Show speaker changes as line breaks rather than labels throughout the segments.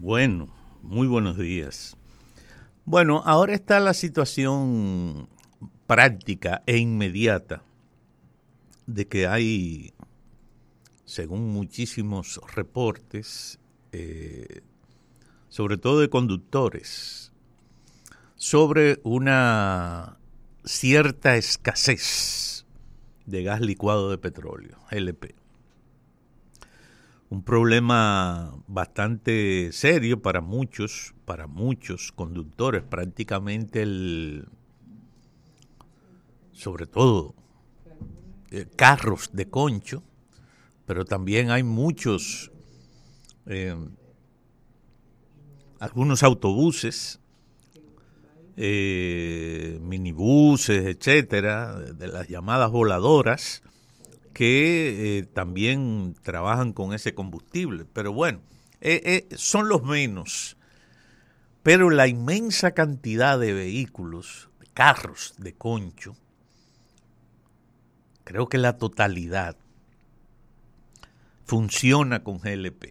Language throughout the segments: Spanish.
Bueno, muy buenos días. Bueno, ahora está la situación práctica e inmediata de que hay, según muchísimos reportes, sobre todo de conductores, sobre una cierta escasez de gas licuado de petróleo, LP. Un problema bastante serio para muchos conductores, prácticamente sobre todo carros de concho, pero también hay muchos, algunos autobuses, minibuses, etcétera, de las llamadas voladoras, que también trabajan con ese combustible. Pero bueno, son los menos. Pero la inmensa cantidad de vehículos, de carros de concho, creo que la totalidad funciona con GLP.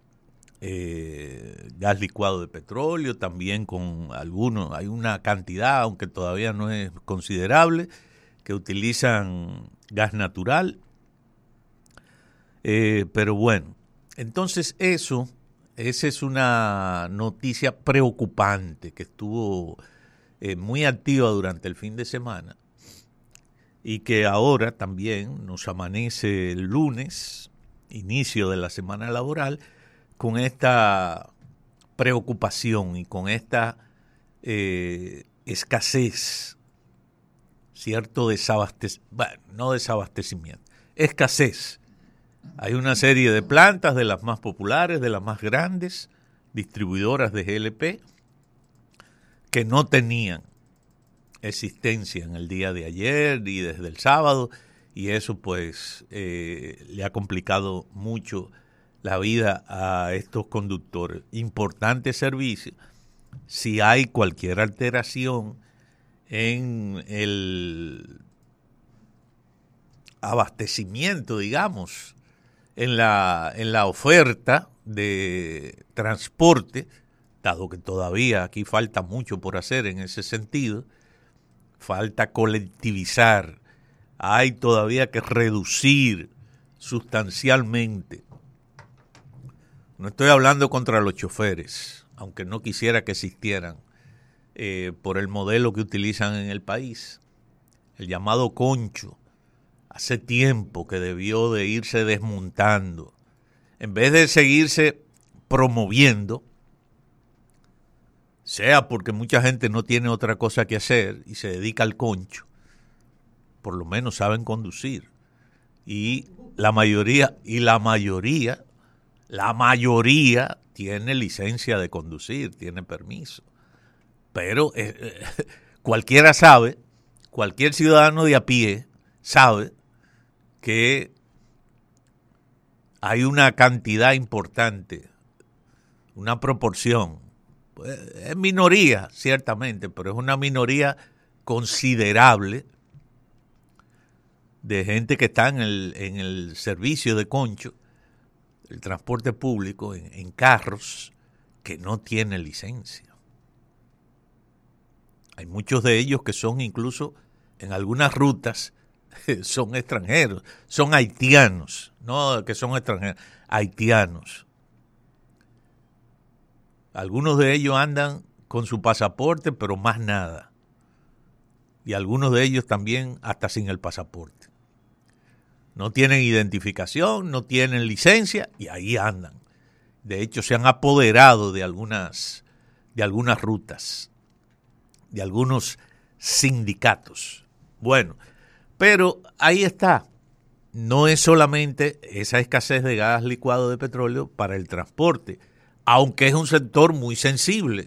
Gas licuado de petróleo, también con algunos, hay una cantidad, aunque todavía no es considerable, que utilizan gas natural. Pero bueno, entonces esa es una noticia preocupante que estuvo muy activa durante el fin de semana y que ahora también nos amanece el lunes, inicio de la semana laboral, con esta preocupación y con esta escasez, cierto no desabastecimiento, escasez. Hay una serie de plantas, de las más populares, de las más grandes, distribuidoras de GLP, que no tenían existencia en el día de ayer y desde el sábado, y eso pues le ha complicado mucho la vida a estos conductores. Importante servicio. Si hay cualquier alteración en el abastecimiento, digamos, en la oferta de transporte, dado que todavía aquí falta mucho por hacer en ese sentido, falta colectivizar, hay todavía que reducir sustancialmente. No estoy hablando contra los choferes, aunque no quisiera que existieran, por el modelo que utilizan en el país, el llamado concho. Hace tiempo que debió de irse desmontando. En vez de seguirse promoviendo, sea porque mucha gente no tiene otra cosa que hacer y se dedica al concho, por lo menos saben conducir. Y la mayoría tiene licencia de conducir, tiene permiso. Pero cualquiera sabe, cualquier ciudadano de a pie sabe que hay una cantidad importante, una proporción, pues, es minoría ciertamente, pero es una minoría considerable de gente que está en el servicio de concho, el transporte público, en carros, que no tiene licencia. Hay muchos de ellos que son incluso en algunas rutas, son extranjeros, son haitianos, no que son extranjeros, haitianos. Algunos de ellos andan con su pasaporte, pero más nada. Y algunos de ellos también hasta sin el pasaporte. No tienen identificación, no tienen licencia y ahí andan. De hecho, se han apoderado de algunas rutas, de algunos sindicatos. Bueno, pero ahí está. No es solamente esa escasez de gas licuado de petróleo para el transporte, aunque es un sector muy sensible.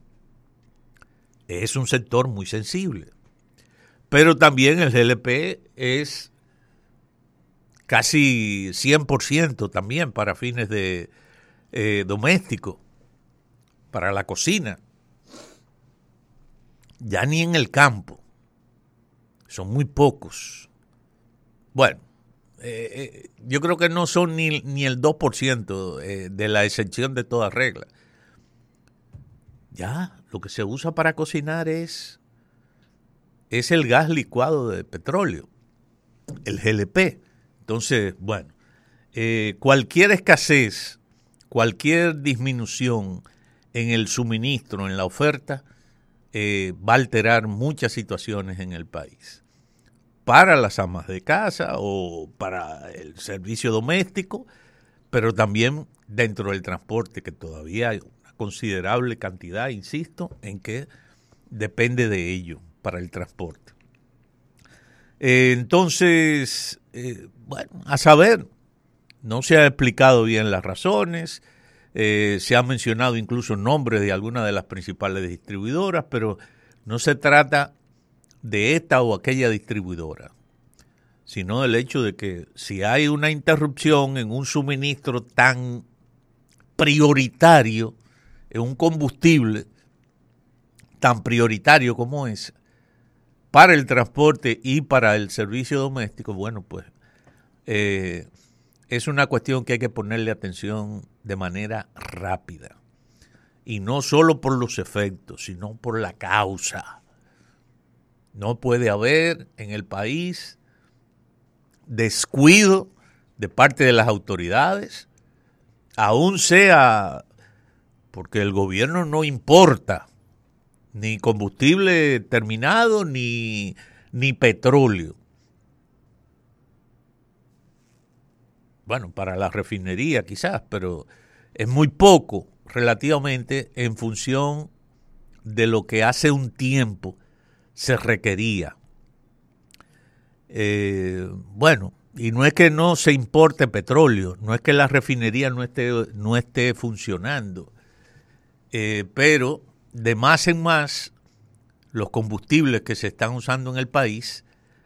Es un sector muy sensible. Pero también el GLP es casi 100% también para fines de doméstico, para la cocina. Ya ni en el campo. Son muy pocos. Bueno, yo creo que no son ni el 2% de la excepción de toda regla. Ya, lo que se usa para cocinar es el gas licuado de petróleo, el GLP. Entonces, bueno, cualquier escasez, cualquier disminución en el suministro, en la oferta, va a alterar muchas situaciones en el país. Para las amas de casa o para el servicio doméstico, pero también dentro del transporte, que todavía hay una considerable cantidad, insisto, en que depende de ello para el transporte. Entonces, bueno, a saber, no se ha explicado bien las razones, se han mencionado incluso nombres de algunas de las principales distribuidoras, pero no se trata de esta o aquella distribuidora, sino del hecho de que si hay una interrupción en un suministro tan prioritario, en un combustible tan prioritario como es, para el transporte y para el servicio doméstico, bueno, pues es una cuestión que hay que ponerle atención de manera rápida. Y no solo por los efectos, sino por la causa. No puede haber en el país descuido de parte de las autoridades, aún sea porque el gobierno no importa ni combustible terminado ni petróleo. Bueno, para la refinería quizás, pero es muy poco relativamente en función de lo que hace un tiempo se requería. Bueno, y no es que no se importe petróleo, no es que la refinería no esté funcionando, pero de más en más los combustibles que se están usando en el país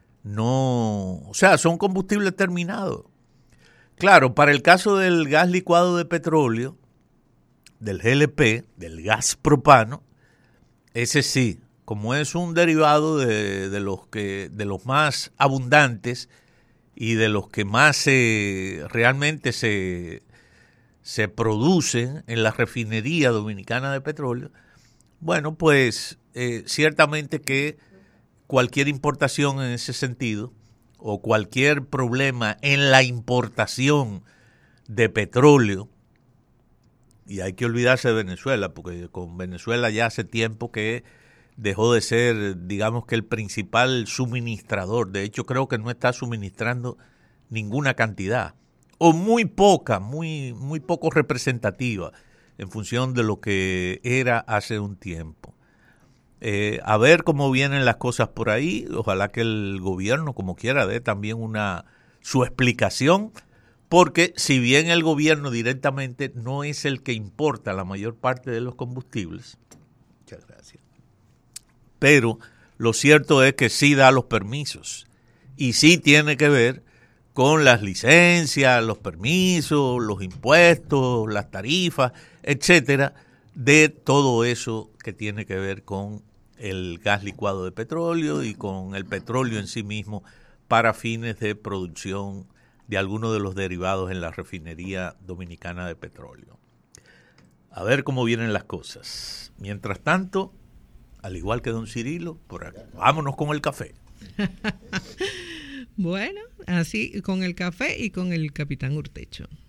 son combustibles terminados. Claro, para el caso del gas licuado de petróleo, del GLP, del gas propano, ese sí, como es un derivado de los más abundantes y de los que más realmente se producen en la refinería dominicana de petróleo, bueno, pues ciertamente que cualquier importación en ese sentido o cualquier problema en la importación de petróleo, y hay que olvidarse de Venezuela, porque con Venezuela ya hace tiempo que dejó de ser, digamos que el principal suministrador. De hecho, creo que no está suministrando ninguna cantidad, o muy poca, muy poco representativa en función de lo que era hace un tiempo. A ver cómo vienen las cosas por ahí. Ojalá que el gobierno, como quiera, dé también su explicación, porque si bien el gobierno directamente no es el que importa la mayor parte de los combustibles, muchas gracias, pero lo cierto es que sí da los permisos y sí tiene que ver con las licencias, los permisos, los impuestos, las tarifas, etcétera, de todo eso que tiene que ver con el gas licuado de petróleo y con el petróleo en sí mismo para fines de producción de algunos de los derivados en la refinería dominicana de petróleo. A ver cómo vienen las cosas. Mientras tanto, al igual que don Cirilo, por acá, vámonos con el café.
Bueno, así con el café y con el capitán Urtecho.